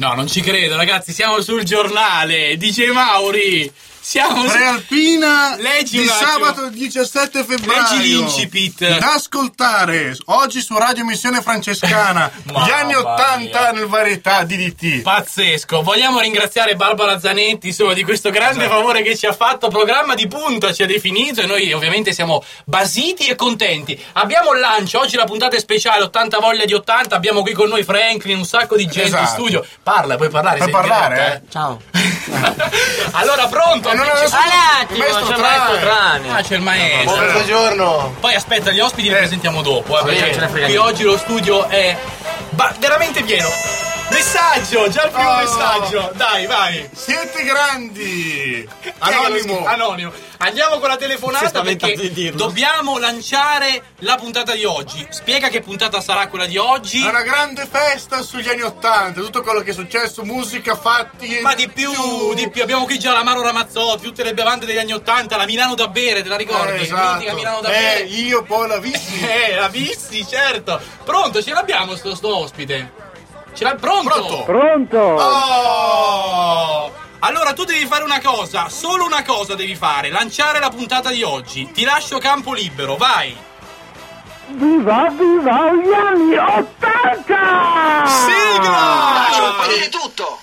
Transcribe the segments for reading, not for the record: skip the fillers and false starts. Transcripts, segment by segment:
No, non ci credo, ragazzi, siamo sul giornale, DJ Mauri. Siamo Prealpina di sabato 17 febbraio. Leggi l'incipit. Da ascoltare oggi su Radio Missione Francescana. Gli anni 80 nel varietà DDT. Pazzesco. Vogliamo ringraziare Barbara Zanetti, insomma, di questo grande favore che ci ha fatto. Programma di punta ci ha definito e noi ovviamente siamo basiti e contenti. Abbiamo il lancio, oggi la puntata è speciale 80 voglia di 80. Abbiamo qui con noi Franklin, un sacco di gente in studio. Puoi parlare. Puoi parlare, diretta, Ciao. Allora, pronto? Un attimo, c'è il maestro Trani. C'è il maestro. Buongiorno. Poi aspetta, gli ospiti li presentiamo dopo, perché ce ne frega qui oggi lo studio è veramente pieno. Messaggio, già il primo messaggio. Dai, vai. Siete grandi. Anonimo. Andiamo con la telefonata perché dobbiamo lanciare la puntata di oggi. Spiega che puntata sarà quella di oggi. È una grande festa sugli anni 80, tutto quello che è successo, musica, fatti. Ma di più. Abbiamo qui già l'Amaro Ramazzotti, tutte le bevande degli anni 80, la Milano da bere, te la ricordi? Esatto. Mitica Milano da bere. Io poi la vissi. La vissi, certo. Pronto, ce l'abbiamo sto ospite. Ce l'ha pronto? Pronto? Oh! Allora tu devi fare una cosa, solo una cosa devi fare, lanciare la puntata di oggi. Ti lascio campo libero, vai. Viva gli anni 80! Sigla! Lascio un po' di tutto.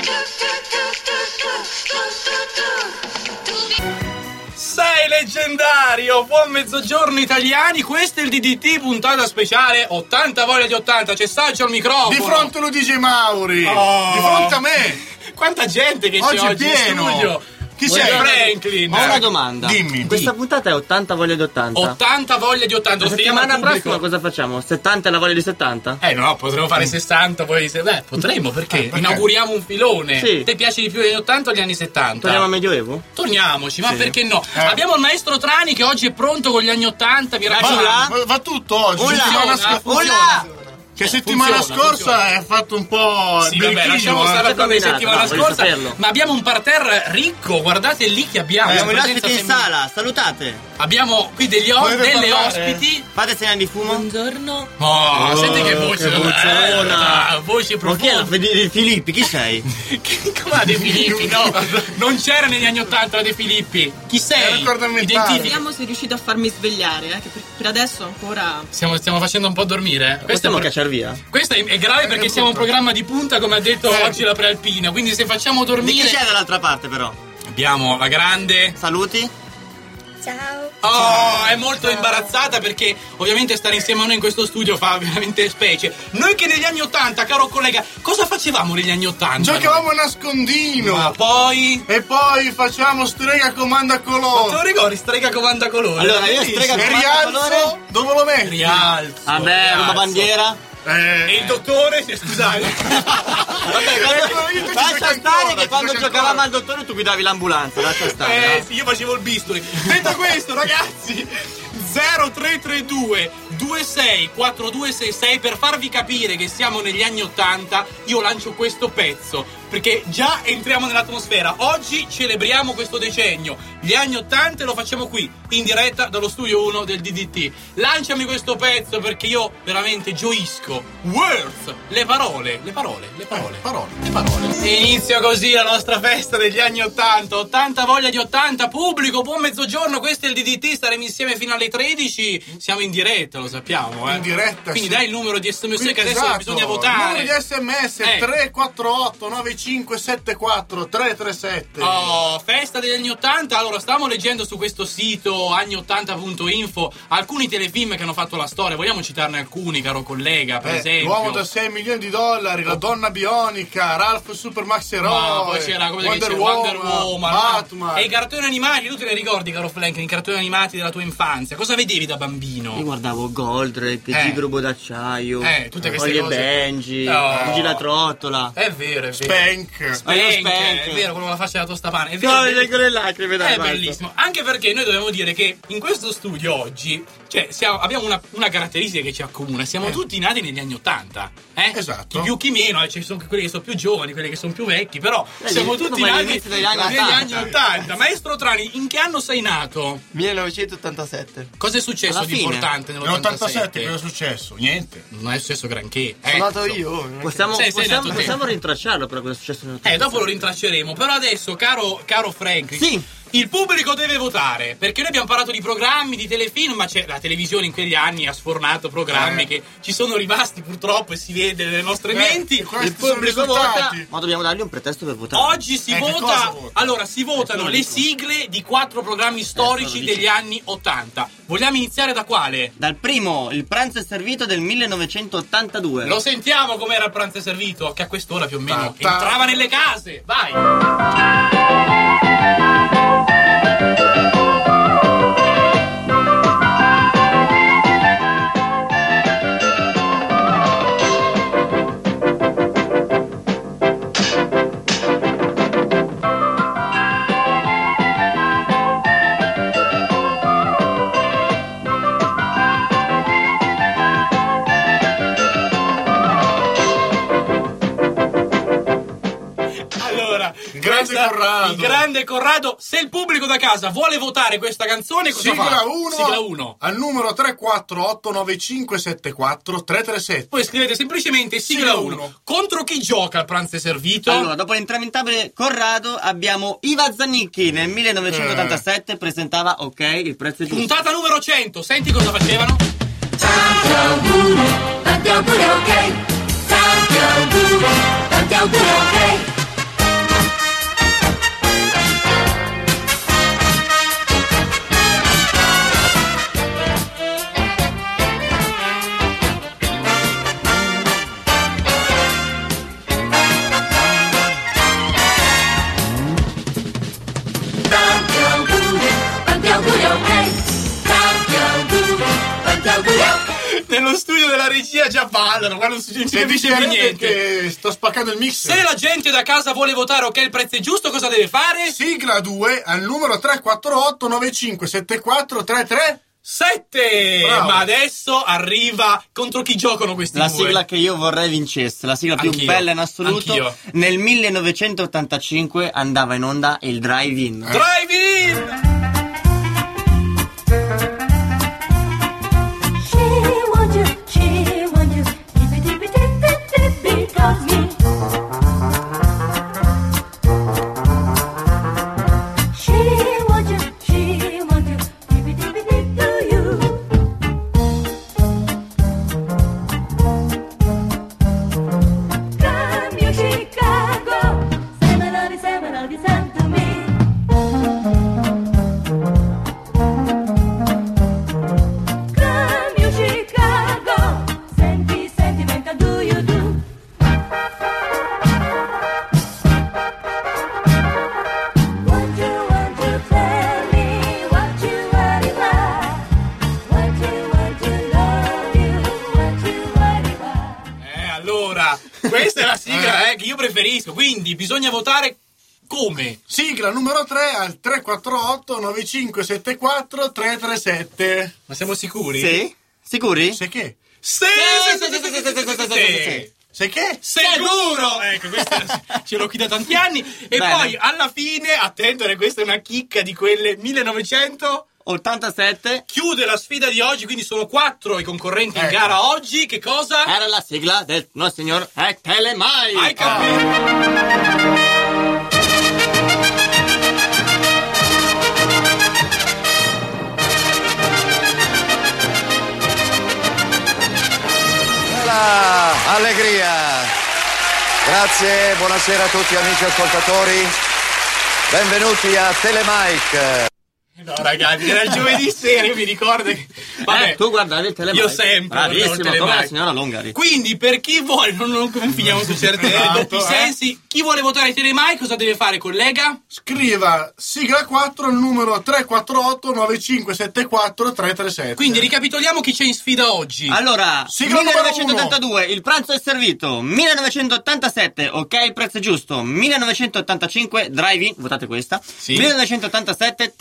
Sei leggendario, buon mezzogiorno italiani, questo è il DDT puntata speciale 80 voglia di 80, c'è Saggio al microfono. Di fronte lo DJ Mauri. Oh. Di fronte a me. Quanta gente che c'è oggi pieno. in studio. Chi sei? Franklin. Ho una domanda. Dimmi. Questa puntata è 80 voglia di 80. 80 voglia di 80. La settimana prossima cosa facciamo? 70 è la voglia di 70? No, potremmo fare 60, poi potremmo, perché? Perché? Inauguriamo un filone. Sì. Ti piace di più gli anni 80 o gli anni 70? Torniamo al Medioevo? Torniamoci, ma perché no? Abbiamo il maestro Trani che oggi è pronto con gli anni 80, mi raccomando. Va tutto oggi. Funziona. Che settimana scorsa è fatto un po'. Sì, vabbè, lasciamo stare la cosa di settimana voglio scorsa. saperlo. Ma abbiamo un parterre ricco, guardate lì che abbiamo. Abbiamo un presenza ospite in femminile. sala, salutate. Abbiamo qui delle parlare? ospiti. Fate segnali di fumo. Buongiorno. Oh, senti che voce. che voceona. Voce Ma chi è profonda. la di Filippi? Chi sei? Come la De Filippi? No, non c'era negli anni 80 la De Filippi. Chi sei? ricordo mentale. Identifica. Vediamo se riuscite a farmi svegliare, che per adesso ancora. Stiamo facendo un po' dormire. Possiamo cacciare via? Questo è grave perché siamo un programma di punta, come ha detto oggi la Prealpina. Quindi se facciamo Di chi dormire. c'è dall'altra parte però? Abbiamo la grande. Saluti? Ciao. Oh, è molto imbarazzata perché ovviamente stare insieme a noi in questo studio fa veramente specie. Noi che negli anni 80, caro collega, cosa facevamo negli anni 80? Giocavamo a nascondino. Ma poi. E poi facciamo strega comanda Ma te colore. lo ricordi? Strega comanda colore. Allora, io strega E comanda rialzo, colore. dove lo metti? Rialzo. Vabbè, ruba bandiera. E il dottore? Scusate. Vabbè, lascia stare che quando giocavamo al dottore tu guidavi l'ambulanza, lascia stare. Sì, io facevo il bisturi. Detto questo, ragazzi, 0332 26 4266 per farvi capire che siamo negli anni 80, io lancio questo pezzo perché già entriamo nell'atmosfera. Oggi celebriamo questo decennio, gli anni 80, e lo facciamo qui in diretta dallo studio 1 del DDT. Lanciami questo pezzo perché io veramente gioisco. Words, le parole. E inizia così la nostra festa degli anni 80. 80 voglia di 80. Pubblico, buon mezzogiorno, questo è il DDT, staremo insieme fino alle 13. Siamo in diretta, lo sappiamo, In diretta, Quindi sì. dai il numero di SMS che adesso Esatto. bisogna votare. Numero di SMS 348 9574 337. Oh, festa degli anni 80. Allora, stavamo leggendo su questo sito anni80.info alcuni telefilm che hanno fatto la storia. Vogliamo citarne alcuni, caro collega, per esempio? L'uomo da 6 milioni di dollari, la donna bionica, Ralph Super Max Ma Eroe, poi c'era come Wonder Woman, Batman. E i cartoni animati, tu te ne ricordi, caro Franklin, i cartoni animati della tua infanzia? Cosa vedevi da bambino? Io guardavo Goldrake, Gigro d'acciaio, tutte queste Ollie e cose. Benji, Oh. Gigi la trottola. È vero. Spank. Spank, è vero, quello con la faccia della tostapane. È vero, No, mi leggo le lacrime, dai, è basta. bellissimo. Anche perché noi dobbiamo dire che in questo studio oggi Cioè, abbiamo una caratteristica che ci accomuna. Siamo tutti nati negli anni 80. Esatto. Chi più, chi meno. Ci sono quelli che sono più giovani, quelli che sono più vecchi. Però siamo tutti come nati all'inizio degli negli anni anni 80. Maestro Trani, in che anno sei nato? 1987. Cosa è successo Alla di fine. importante Nell'87 nell'87? cosa è successo? Niente. Non è successo granché. Sono nato io. Sei nato te. Possiamo rintracciarlo per cosa è successo nel Dopo lo rintracceremo. Però adesso, caro Frank, Sì. il pubblico deve votare. Perché noi abbiamo parlato di programmi, di telefilm, ma la televisione in quegli anni ha sfornato programmi che ci sono rimasti purtroppo e si vede nelle nostre menti. questi Il sono i pubblico vota. risultati. Ma dobbiamo dargli un pretesto per votare. Oggi si che vota. cosa vota? Allora, si votano le sigle di 4 programmi storici lo dici. degli anni 80. Vogliamo iniziare da quale? Dal primo, Il pranzo è servito del 1982. Lo sentiamo com'era il pranzo servito, che a quest'ora più o meno Ta-ta. entrava nelle case. Vai! Allora, Corrado. il grande Corrado. Se il pubblico da casa vuole votare questa canzone, cosa Sigla fa? 1 Sigla 1. al numero 3489574 Poi scrivete semplicemente sigla Sigla 1. uno. Contro chi gioca il pranzo è servito? Allora, dopo l'intramentabile Corrado abbiamo Iva Zanicchi nel 1987 presentava Ok, il prezzo è giusto. Puntata numero 100. Senti cosa facevano? Tanti auguri, ok. Tanti auguri, ok. Tanti auguri, ok. Tanti auguri, ok. Nello studio della regia già ballano. Guarda, non si capisce più niente. che sto spaccando il mixer. Se la gente da casa vuole votare ok il prezzo è giusto, cosa deve fare? Sigla 2 al numero 348957433 7! Bravo. Ma adesso arriva contro chi giocano questi La due? sigla che io vorrei vincesse, la sigla più Anch'io, bella in assoluto. anch'io. Nel 1985 andava in onda il Drive-In. Drive in! She want you, because me. She want you, do you. Come you Chicago, say my love, send to me. Come you Chicago, sentimental do you do? What you want to tell me, what you worry about? What you want to love you, what you worry about? Allora, questa è la sigla che io preferisco, quindi bisogna votare come? Sigla numero 3 al 348957433 Ma siamo sicuri? Sì? Sicuri? Sai che? Sì! Sai che? Sicuro! Ecco, questo ce l'ho qui da tanti anni. E Bene. poi, alla fine, attento, questa è una chicca di quelle 1900... 87 Chiude la sfida di oggi, quindi sono 4 i concorrenti in Ecco. gara oggi. Che cosa? era la sigla del No signor è Telemai. Hai capito? Allegria! Grazie, buonasera a tutti amici ascoltatori. Benvenuti a Telemike. No, ragazzi, era il giovedì sera, io mi ricordo che... Vabbè, Tu guardavi il Telemai. io sempre guardavo il Bravissimo, come Telemai. la signora Longari. Quindi, per chi vuole, non finiamo su certi doppi sensi, chi vuole votare Telemai cosa deve fare, collega? Scriva sigla 4 al numero 348957433 Quindi ricapitoliamo chi c'è in sfida oggi. Allora, Sigla numero 1982, il pranzo è servito. 1987, ok, il prezzo è giusto. 1985, Drive-In, votate questa. Sì. 1987, Telemai.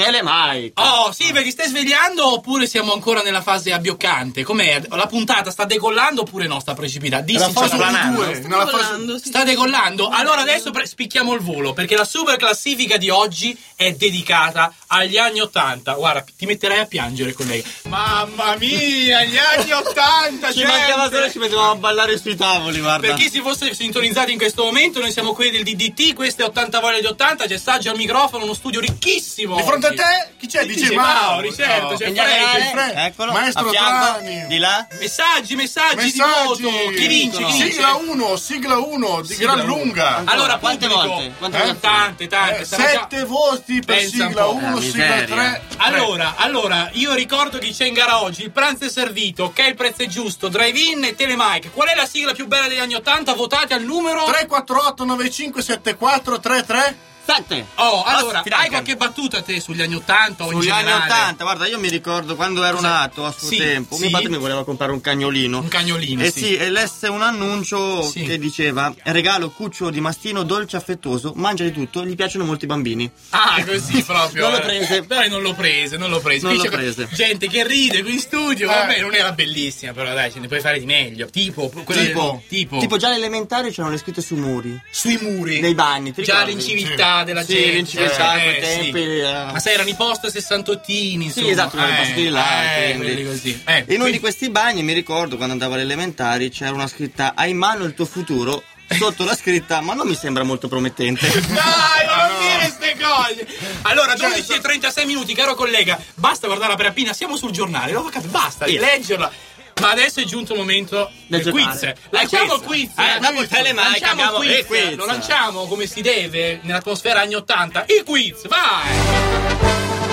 Mike. Oh, Silvia, ti stai svegliando oppure siamo ancora nella fase abbioccante? Com'è? La puntata sta decollando oppure no? Sta precipitando? Di Nella fase sinceramente. 2, nella fase... Volando, sì. Sta decollando? Allora adesso spicchiamo il volo, perché la super classifica di oggi è dedicata agli anni 80. Guarda, ti metterai a piangere, collega. Mamma mia, gli anni 80! Ci mancava solo, ci mettevamo a ballare sui tavoli, guarda. Per chi si fosse sintonizzato in questo momento, noi siamo quelli del DDT, queste 80 voglie di 80, c'è Saggio al microfono, uno studio ricchissimo. Di fronte a oggi. te, chi c'è? Dice Mauri, certo, c'è In generale, Frank. eccolo, Maestro a fianco, Trani. di là. Messaggi di voto. Chi vince? Chi vince? Sigla 1 di gran lunga. Allora, Quante pubblico. volte? Quante volte? Tante. Stiamo già- 7 voti per Pensa un sigla po'. 1, sigla miseria. 3. Allora, io ricordo chi c'è in gara oggi. Il pranzo è servito, ok, il prezzo è giusto, drive-in e telemike. Qual è la sigla più bella degli anni 80? Votate al numero 348 95 74 33. 7. Oh, allora, Fidanca. hai qualche battuta te sugli anni 80 o in Sugli anni generale? 80, guarda, io mi ricordo quando ero Cosa? nato a suo Sì, tempo. sì. Mio padre mi voleva comprare un cagnolino. Un cagnolino, E sì. sì, e lesse un annuncio Sì. che diceva: regalo cucciolo di mastino dolce e affettuoso, mangia di tutto, gli piacciono molti bambini. Ah, così proprio. Non l'ho prese. Però non l'ho prese. Non Qui l'ho c'è prese. gente che ride qui in studio. Vabbè, non era bellissima, però dai, ce ne puoi fare di meglio. Tipo Tipo già all'elementare c'erano le scritte sui muri, sui muri. nei bagni, ti Già ricordi? l'inciviltà della Sì, gente. l'inciviltà a quei sì. tempi. Ma sai, erano i post 68ini, insomma. Sì, esatto, erano i post di là, quindi. quelli così. In uno di questi bagni mi ricordo quando andavo alle elementari c'era una scritta: hai in mano il tuo futuro. Sotto la scritta: ma non mi sembra molto promettente. Dai, ma non dire queste cose. Allora, 12 e 36 minuti, caro collega. Basta guardare la preappina, siamo sul giornale. Basta, leggerla. Ma adesso è giunto il momento del giocare. quiz. Lanciamo il quiz. quiz. Dopo il telemike Lanciamo abbiamo il il quiz. Lo lanciamo come si deve nell'atmosfera anni 80. Il quiz, vai!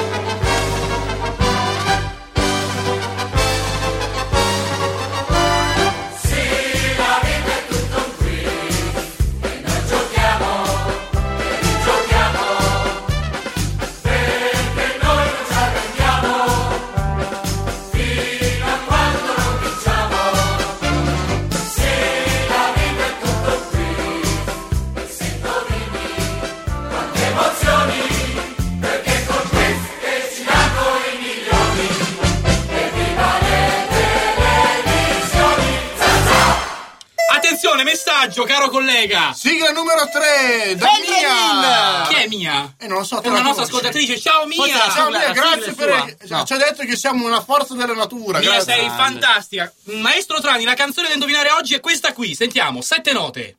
Attenzione, messaggio, caro collega. Sigla numero 3 da Sempre Mia. Chi è Mia? Non lo so, È te una la nostra conosci? ascoltatrice. Ciao Mia. Forse Ciao La Mia, sigla grazie è per... sua. Ci ha detto che siamo una forza della natura. Mia, Grazie. sei fantastica. Maestro Trani, la canzone da indovinare oggi è questa qui. Sentiamo, 7 note.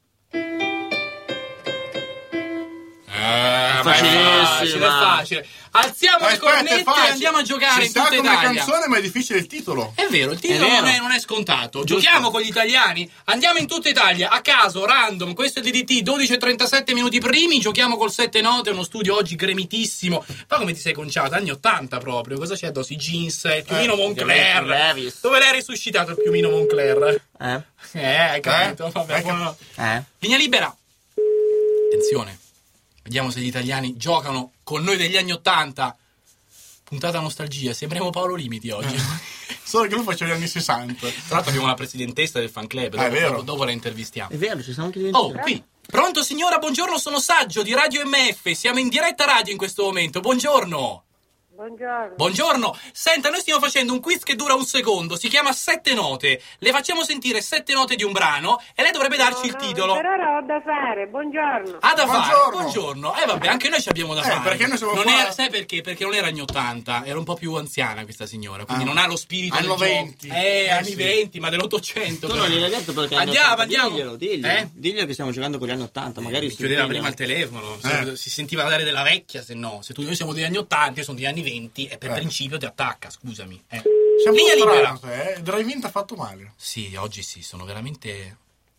Facilissima. È facile. Alziamo le cornette e andiamo a giocare Ci in sta tutta come Italia. canzone, ma è difficile il titolo. È vero, il titolo È vero. non è scontato. Giochiamo con gli italiani, andiamo in tutta Italia, a caso, random. Questo è DDT, 12 e 37 minuti primi. Giochiamo col 7 note, uno studio oggi gremitissimo. Ma come ti sei conciato? Anni 80 proprio. Cosa c'è addosso? I jeans, il piumino Moncler. Levi's. Dove l'hai risuscitato il piumino Moncler? Eh? Hai capito? Vabbè, buono. Linea libera. Attenzione. Vediamo se gli italiani giocano con noi degli anni 80. Puntata nostalgia, sembriamo Paolo Limiti oggi. Solo che lui faceva gli anni 60. Tra l'altro abbiamo la presidentessa del fan club, è vero. dopo la intervistiamo. È vero, ci siamo anche Oh, dimenticati. qui. Pronto signora, buongiorno, sono Saggio di Radio MF, siamo in diretta radio in questo momento, buongiorno. Buongiorno. Buongiorno, senta, noi stiamo facendo un quiz che dura un secondo, si chiama 7 note, le facciamo sentire 7 note di un brano e lei dovrebbe darci il titolo. Per ora ho da fare, buongiorno. Ha da fare, Buongiorno. buongiorno. Vabbè, anche noi ci abbiamo da fare. perché noi siamo non qua- era, sai perché? Perché non era anni 80, era un po' più anziana questa signora, quindi non ha lo spirito Anni del gioco. 20. Anni sì. 20, ma dell'800. Tu non gliel'hai detto perché Andiamo. Diglielo. Diglielo che stiamo giocando con gli anni 80, magari si Chiudeva sveglia. prima il telefono, si sentiva dare della vecchia, se no. Se noi siamo degli anni 80, io sono degli anni 20, e per principio ti attacca, scusami. Siamo Linea libera. Drive-in ti ha fatto male. Sì, oggi sì, sono veramente...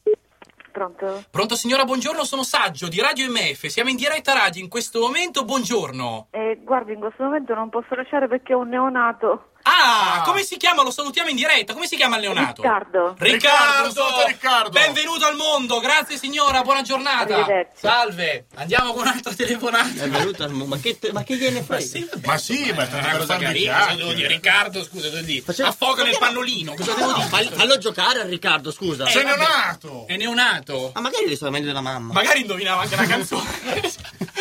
Pronto? Pronto signora, buongiorno, sono Saggio di Radio MF, siamo in diretta radio in questo momento, buongiorno. Guardi, in questo momento non posso lasciare perché ho un neonato. Ah, come si chiama? Lo salutiamo in diretta. Come si chiama il neonato? Riccardo. Riccardo, saluta Riccardo. Benvenuto al mondo. Grazie signora, buona giornata. Arrivederci. Salve. Andiamo con un'altra telefonata. È venuto al mondo. Ma che gliene frega? Ma sì, ma È una cosa carina. Cosa devo dire? Riccardo, scusa, devo dire. Affoga nel pannolino. Cosa devo dire? Fallo giocare a Riccardo, scusa. Sei vabbè. neonato. È neonato. Ma magari gli sta meglio della mamma. Magari indovinava anche la canzone.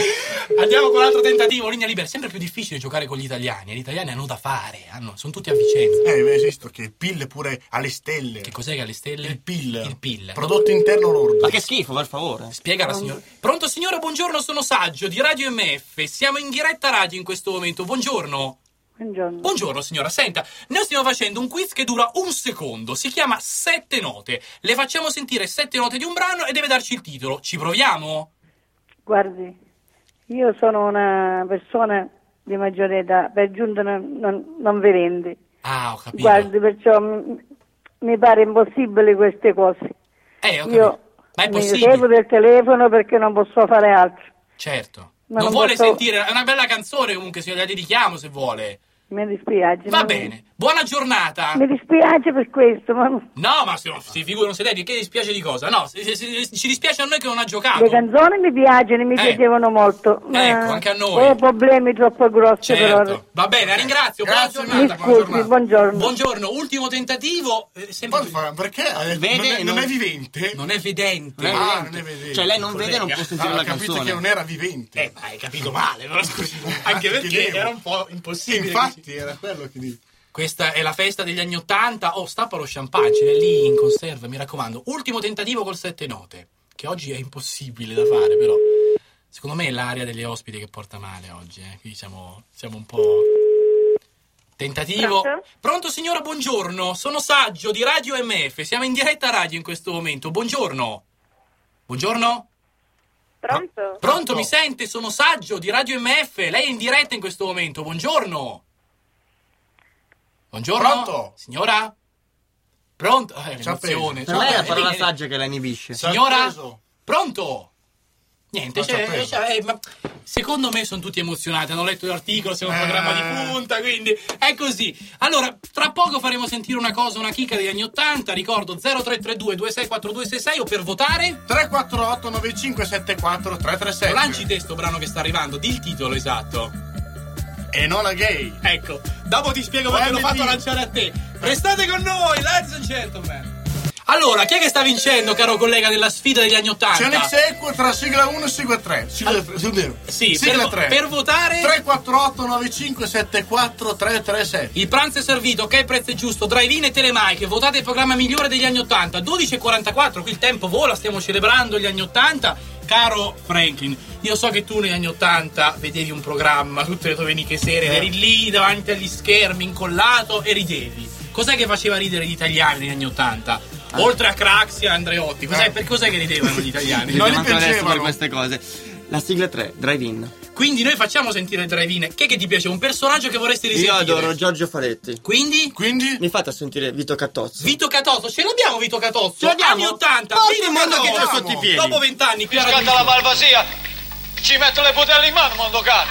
Andiamo con l'altro tentativo, linea libera. È sempre più difficile giocare con gli italiani. Gli italiani hanno da fare, sono tutti a Vicenza. Esisto che il PIL pure alle stelle. Che cos'è che ha le stelle? Il PIL. Il PIL. Prodotto interno lordo. Ma che schifo, per favore. Spiega la signora. Pronto signora, buongiorno, sono Saggio di Radio MF. Siamo in diretta radio in questo momento. Buongiorno. Buongiorno. Buongiorno signora, senta, noi stiamo facendo un quiz che dura un secondo, si chiama 7 note. Le facciamo sentire 7 note di un brano e deve darci il titolo. Ci proviamo? Guardi, io sono una persona di maggiore età, per giunta non vi vendi. Ah, ho capito. Guardi, perciò mi pare impossibile queste cose. Ho capito. Io Ma è mi possibile? levo del telefono perché non posso fare altro. Certo. Ma non non vuole posso- sentire? È una bella canzone comunque, se la dedichiamo se vuole. Mi dispiace. Va ma- bene. Buona giornata. Mi dispiace per questo, ma No, ma si figura, non si dedica. Che dispiace di cosa? No, ci dispiace a noi che non ha giocato. le canzoni mi piacciono, mi piacevano molto. Ma Ecco, anche a noi. ho problemi troppo grossi per ora. Certo. Va bene, la ringrazio. Grazie Buona Mi giornata. buona scusi, giornata. buongiorno. Buongiorno, ultimo tentativo. Sempre... Perché? Vede, non è non- vivente? Non è vedente. Non è Ah, vedente. non è vedente. Cioè lei non vede e non può sentire Ah, ho la capito canzone. che non era vivente. Ma hai capito male, però scusi. Anche perché chiedevo. era un po' impossibile. Infatti, era quello che dico. Questa è la festa degli anni '80. Oh, stappa lo champagne, ce l'è lì in conserva, mi raccomando. Ultimo tentativo col 7 note, che oggi è impossibile da fare, però. Secondo me è l'aria delle ospiti che porta male oggi, Qui siamo un po'... Tentativo. Pronto? Pronto signora, buongiorno. Sono Saggio di Radio MF. Siamo in diretta radio in questo momento. Buongiorno. Buongiorno. Pronto? Pronto, mi sente? Sono Saggio di Radio MF. Lei è in diretta in questo momento. Buongiorno. Buongiorno. Pronto? Signora? Pronto? Ci ha L'emozione. Per lei è la Vabbè, parola vedi, saggia che la inibisce. Signora? Preso. Pronto? Niente, Ma ci ha preso. ma secondo me sono tutti emozionati, hanno letto l'articolo, siamo un programma di punta, quindi è così. Allora, tra poco faremo sentire una cosa, una chicca degli anni '80, ricordo 0332 264266 o per votare 348 95 74 337. lanci te sto brano che sta arrivando, di il titolo esatto. E non la gay. Ecco, dopo ti spiego perché l'ho OMD. fatto lanciare a te. Restate con noi, ladies and gentlemen. Allora, chi è che sta vincendo, caro collega, della sfida degli anni '80? C'è un ex tra sigla 1 e sigla 3. Sigla Sì, sigla per, per votare 348 95 74 337. il pranzo è servito, ok, il prezzo è giusto, drive-in e telemaiche, votate il programma migliore degli anni '80, 12:44, qui il tempo vola, stiamo celebrando gli anni '80. Caro Franklin, io so che tu negli anni '80 vedevi un programma tutte le domeniche sere, eri lì davanti agli schermi, incollato e ridevi. Cos'è che faceva ridere gli italiani negli anni '80? Oltre a Craxi e Andreotti, per cos'è che ridevano gli italiani? Non li Dobbiamo ancora adesso piacevano. per queste cose. La sigla 3, drive-in. Quindi noi facciamo sentire il drive-in. Che ti piace? Un personaggio che vorresti Io risentire? adoro Giorgio Faletti. Quindi? Quindi Mi fate sentire Vito Catozzo. Vito Catozzo, ce l'abbiamo Vito Catozzo? Ce l'abbiamo? Anni '80, Porca Vito mondo che Catozzo. c'è sotto i piedi. Dopo 20 anni qui a Radio Scatta la Missione. malvasia, ci metto le budelle in mano, mondo cane.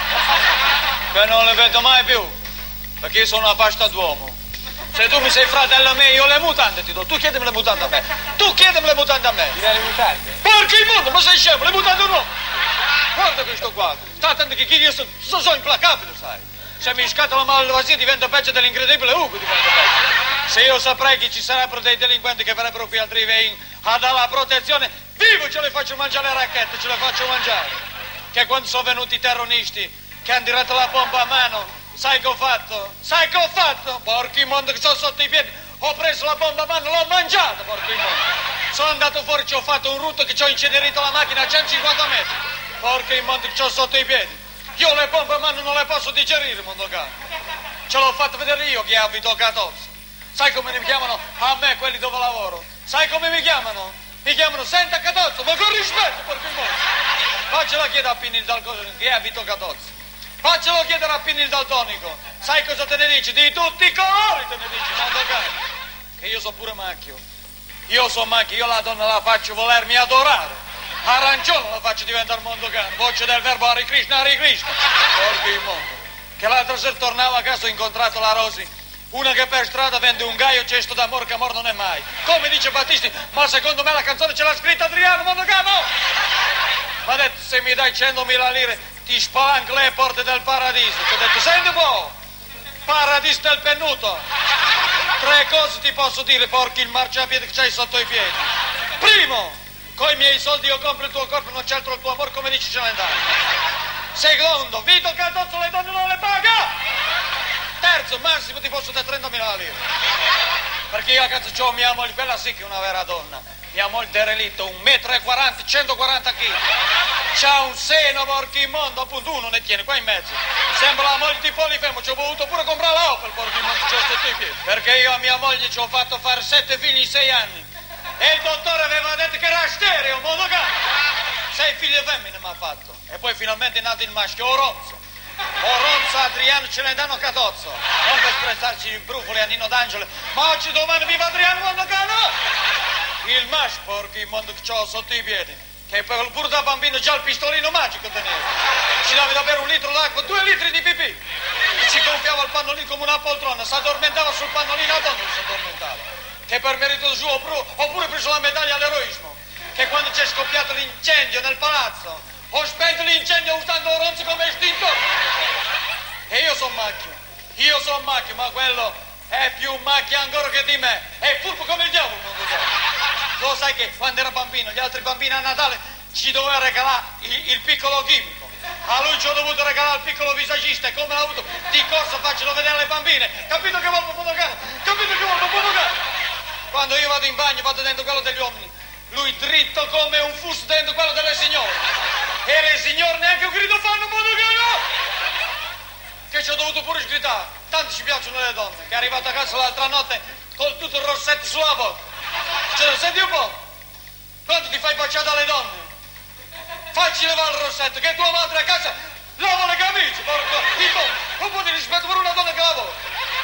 Che non le vedo mai più, perché io sono una pasta d'uomo. Se tu mi sei fratello mio, io le mutande ti do. Tu chiedimi le mutande a me. Tu chiedimi le mutande a me. Le mutande? Porca il mondo, ma sei scemo, le mutande no. Guarda questo qua. Sta attento che io sono implacabile, sai. Se mi scatta la malvasia diventa peggio dell'incredibile Ugo, diventa peggio. Se io saprei che ci sarebbero dei delinquenti che verrebbero qui al drive-in a dare la protezione, vivo ce le faccio mangiare le racchette, ce le faccio mangiare. Che quando sono venuti i terroristi che hanno tirato la bomba a mano, sai che ho fatto? Sai che ho fatto? Porco immondo che sono sotto i piedi. Ho preso la bomba a mano, l'ho mangiata, porco immondo. Sono andato fuori, ci ho fatto un rutto che ci ho incenerito la macchina a 150 metri. Porco immondo che ci ho sotto i piedi. Io le bombe a mano non le posso digerire, mondo cane. Ce l'ho fatto vedere io che abito Catozzo. Sai come mi chiamano a me quelli dove lavoro? Sai come mi chiamano? Mi chiamano Senta Catozzo, ma con rispetto, porco immondo. Faccelo chiedere a Pini il Daltonico che abito Catozzo. Faccelo chiedere a Pini il Daltonico. Sai cosa te ne dici? Di tutti i colori te ne dici, mondo cane. Che io so pure macchio. Io so macchio, io la donna la faccio volermi adorare. Arancione la faccio diventare mondo cane. Voce del verbo Hare Krishna, Hare Krishna. Porco immondo. Che l'altra sera tornavo a casa ho incontrato la Rosi. Una che per strada vende un gaio cesto d'amore che amor non è mai. Come dice Battisti, ma secondo me la canzone ce l'ha scritta Adriano Mondocano. Ma ha detto, se mi dai 100.000 lire ti spalanco le porte del paradiso. Ti ho detto, senti un po', paradiso del pennuto. 3 cose ti posso dire, porchi il marciapiede che c'hai sotto i piedi. Primo, coi miei soldi io compro il tuo corpo, non c'è altro il tuo amore, come dici ce ne andai. Secondo, Vito Catozzo le donne non le paga. Terzo, massimo ti posso dare 30.000 lire. Perché io cazzo c'ho mia moglie, quella sì che è una vera donna. Mia moglie derelitto, 1,40 m, 140 kg. C'ha un seno, porco immondo, appunto uno ne tiene qua in mezzo. Sembra la moglie di Polifemo, ci ho voluto pure comprare la Opel, porco immondo, c'ho sotto i piedi. Perché io a mia moglie ci ho fatto fare 7 figli in 6 anni. E il dottore aveva detto che era stereo, monogamo. 6 figlie femmine mi ha fatto. E poi finalmente è nato il maschio, Oronzo. Oronzo Adriano Celentano Catozzo. Non per sprezzarci i brufoli a Nino D'Angelo, ma oggi domani viva Adriano Mondocano! Il maschio, porco immondo che c'ho sotto i piedi. Che pure da bambino già il pistolino magico teneva. Ci dava da bere 1 litro d'acqua, 2 litri di pipì. Ci gonfiava il pannolino come una poltrona, si addormentava sul pannolino, a dove si addormentava? Che per merito suo ho pure preso la medaglia all'eroismo. Che quando c'è scoppiato l'incendio nel palazzo, ho spento l'incendio usando Oronzo come estintore. E io sono macchio, ma quello è più macchia ancora che di me. È furbo come il diavolo, non lo so. Lo sai che quando era bambino, gli altri bambini a Natale ci doveva regalare il piccolo chimico. A lui ci ho dovuto regalare il piccolo visagista e come l'ha avuto di corsa faccelo vedere alle bambine. Capito che volpo fotocano? Quando io vado in bagno vado dentro quello degli uomini. Lui dritto come un fusto dentro quello delle signore. E le signore neanche un grido fanno, che ci ho dovuto pure sgridare. Tanto ci piacciono le donne, che è arrivato a casa l'altra notte col tutto il rossetto sulla bocca. Cioè, senti un po', quando ti fai baciare dalle donne, facci levare il rossetto, che tua madre a casa lava le camicie, porco, un po' di rispetto per una donna che lavora.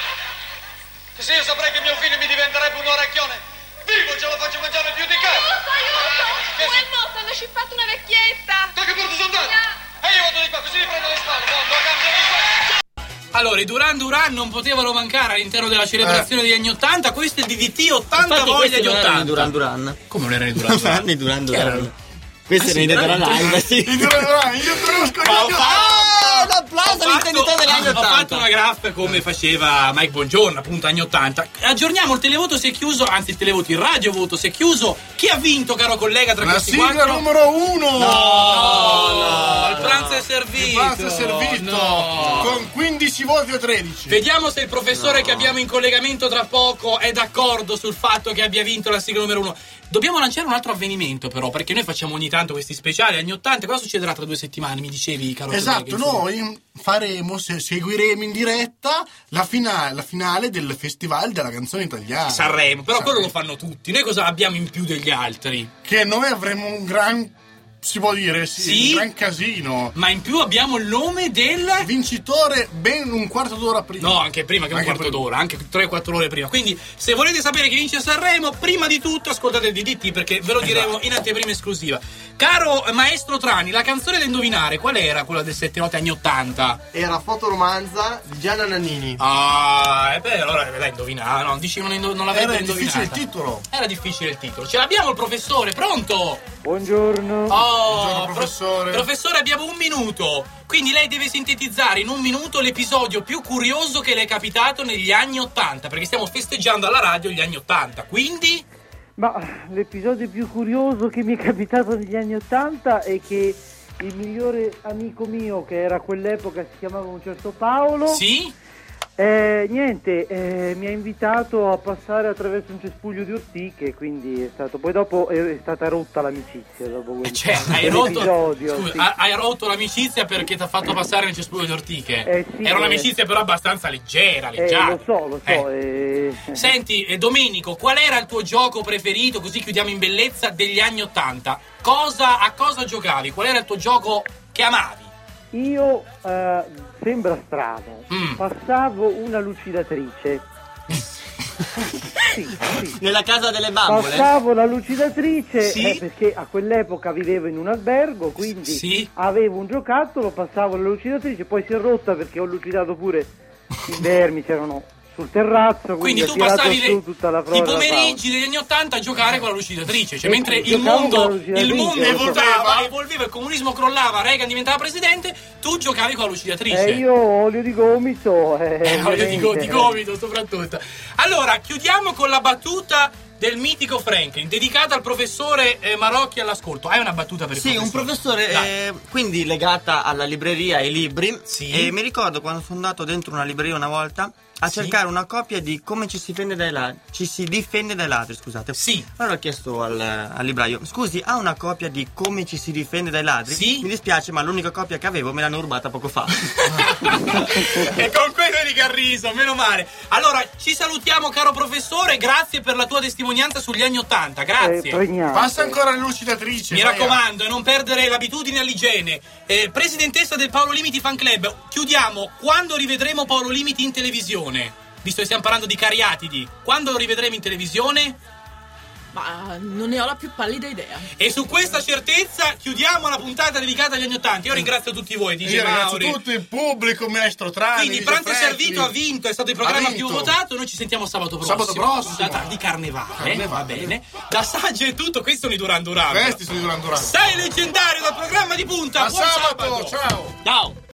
Che se io saprei che mio figlio mi diventerebbe un orecchione, vivo ce lo faccio mangiare più di casa. Aiuto! No, stanno scippando una vecchietta! Da che porto sono andato? E io vado di qua, così mi prendo le spalle, mondo, cambio di qua. Allora, i Duran Duran non potevano mancare all'interno della celebrazione degli anni 80. Questo è il DDT 80 voglia di 80. Duran. Come non erano i Duran Duran? Fanno i Duran. Questi erano i Duran Live, sì. I Duran, io conosco gli Un applauso all'intenditore degli anni Ho 80. fatto una graffa come faceva Mike Bongiorno, appunto, anni 80. Aggiorniamo, il televoto si è chiuso, anzi il televoto, il radiovoto si è chiuso. Chi ha vinto, caro collega, tra La questi sigla quattro? numero 1! No, il pranzo è servito. Il pranzo è servito No. con 15 voti a 13. Vediamo se il professore che abbiamo in collegamento tra poco è d'accordo sul fatto che abbia vinto la sigla numero 1. Dobbiamo lanciare un altro avvenimento però, perché noi facciamo ogni tanto questi speciali anni 80. Cosa succederà tra 2 settimane? Mi dicevi, caro Esatto, collega, noi seguiremo in diretta la finale del Festival della canzone italiana. Sanremo, però quello lo fanno tutti. Noi cosa abbiamo in più degli altri? Che noi avremo un gran, si può dire, Sì? un gran casino. Ma in più abbiamo il nome del Vincitore ben un quarto d'ora prima. No, anche prima che un Anche quarto prima. d'ora, anche 3-4 ore prima. Quindi, se volete sapere chi vince Sanremo, prima di tutto ascoltate il DDT, perché ve lo diremo in anteprima esclusiva. Caro maestro Trani, la canzone da indovinare, qual era quella del 7 note anni 80? Era Fotoromanza di Gianna Nannini. Ah, e beh, allora la indovinare, no? Dici non l'avete Era indovinata. difficile il titolo. Era difficile il titolo. Ce l'abbiamo il professore, pronto? Buongiorno. Oh, Buongiorno, professore. Professore, abbiamo 1 minuto. Quindi lei deve sintetizzare in 1 minuto l'episodio più curioso che le è capitato negli anni 80, perché stiamo festeggiando alla radio gli anni 80. Quindi? Ma l'episodio più curioso che mi è capitato negli anni '80 è che il migliore amico mio, che era a quell'epoca, si chiamava un certo Paolo. Sì? Mi ha invitato a passare attraverso un cespuglio di ortiche, quindi è stato. Poi dopo è stata rotta l'amicizia. Dopo quel Cioè, hai rotto, episodio, sì. hai rotto l'amicizia perché ti ha fatto passare nel cespuglio di ortiche. Sì, Era un'amicizia però abbastanza leggera, leggiadra. Lo so. Senti, Domenico, qual era il tuo gioco preferito, così chiudiamo in bellezza, degli anni 80? A cosa giocavi? Qual era il tuo gioco che amavi? Io, sembra strano, passavo una lucidatrice. Sì. Nella casa delle bambole. Passavo la lucidatrice Sì. perché a quell'epoca vivevo in un albergo, quindi Sì. avevo un giocattolo, passavo la lucidatrice, poi si è rotta perché ho lucidato pure i vermi, c'erano sul terrazzo, Quindi ho tu tirato passavi su tutta la i flora. pomeriggi degli anni 80 a giocare con la lucidatrice, cioè E mentre sì, il giocavo con la mondo lucidatrice, evolveva, il comunismo crollava, Reagan diventava presidente, tu giocavi con la lucidatrice. Io olio di gomito. Olio di gomito soprattutto. Allora, chiudiamo con la battuta del mitico Franklin, dedicata al professore Marocchi all'ascolto. Hai una battuta per il Sì, professore? un professore, quindi legata alla libreria e ai libri. Sì. E mi ricordo quando sono andato dentro una libreria una volta a cercare una copia di Come ci si difende dai ladri, scusate. Sì. Allora ho chiesto al libraio: scusi, ha una copia di Come ci si difende dai ladri? Sì. Mi dispiace, ma l'unica copia che avevo me l'hanno rubata poco fa. E con quello di Carriso, meno male. Allora, ci salutiamo, caro professore, grazie per la tua testimonianza sugli anni '80, grazie. Pregnante. Passa ancora l'elucidatrice. Mi vai raccomando, e non perdere l'abitudine all'igiene. Presidentessa del Paolo Limiti Fan Club, chiudiamo. Quando rivedremo Paolo Limiti in televisione? Visto che stiamo parlando di cariatidi, quando lo rivedremo in televisione? Ma non ne ho la più pallida idea. E su questa certezza chiudiamo la puntata dedicata agli anni '80. Io ringrazio tutti voi, Io DJ ringrazio Mauri. tutto il pubblico, maestro Trani. Quindi Pranzo è servito, ha vinto, è stato il programma più votato. Noi ci sentiamo sabato prossimo. Sabato prossimo. Puntata di Carnevale, va bene. Da Saggio è tutto, questo sono i Duran Duran. Questi sono i Duran Duran. Sei leggendario dal programma di punta. A Buon sabato, ciao. Ciao.